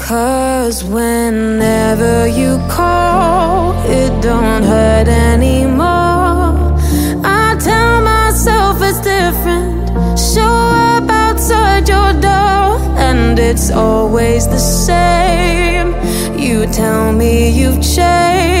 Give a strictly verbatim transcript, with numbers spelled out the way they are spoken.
'Cause whenever you call, it don't hurt anymore. I tell myself it's different. Show up outside your door, and it's always the same. You tell me you've changed,